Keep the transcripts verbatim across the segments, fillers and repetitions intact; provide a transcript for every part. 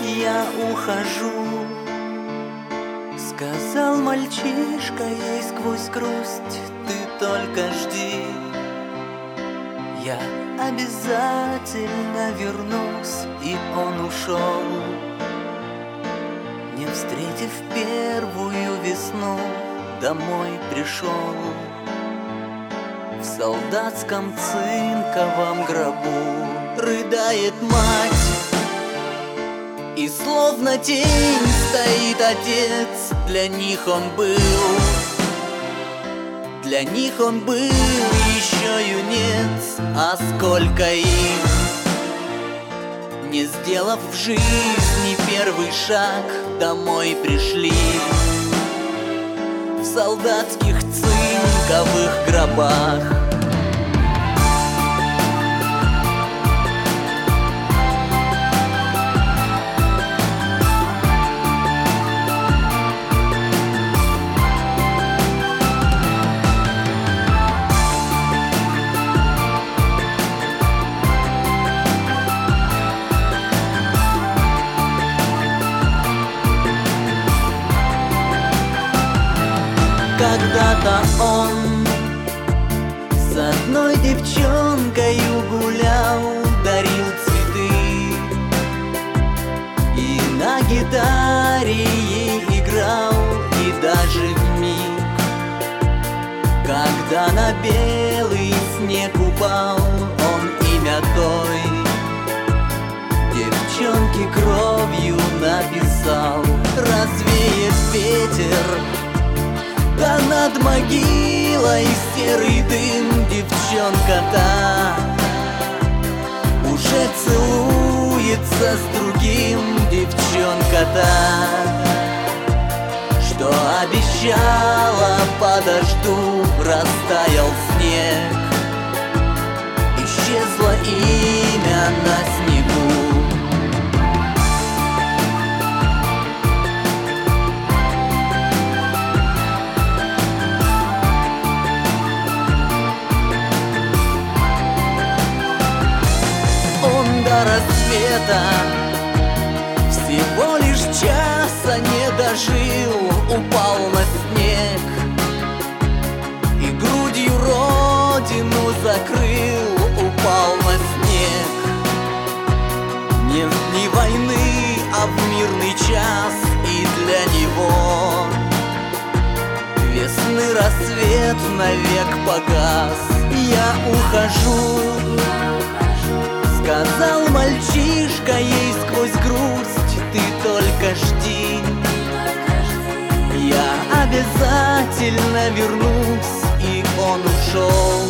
я ухожу. Сказал мальчишка ей сквозь грусть: ты только жди, я обязательно вернусь. И он ушел, не встретив первую весну, домой пришел. В солдатском цинковом гробу рыдает мать, и словно тень стоит отец. Для них он был, для них он был еще юнец. А сколько их, не сделав в жизни первый шаг, домой пришли в солдатских цинковых гробах. Когда-то он с одной девчонкою гулял, дарил цветы и на гитаре ей играл. И даже в миг, когда на белый снег упал, он имя той девчонки кровью написал. Развеет ветер, да над могилой серый дым, девчонка-то уже целуется с другим. Девчонка-то, что обещала, подожду, растаял снег, исчезло имя на снегу. До рассвета всего лишь часа не дожил, упал на снег и грудью родину закрыл. Упал на снег не в дни войны, а в мирный час. И для него весны рассвет навек погас. Я ухожу, сказал мальчишка ей сквозь грусть, ты только жди, я обязательно вернусь. И он ушел,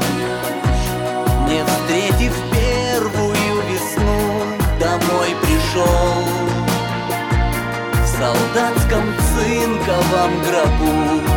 не встретив первую весну, домой пришел в солдатском цинковом гробу.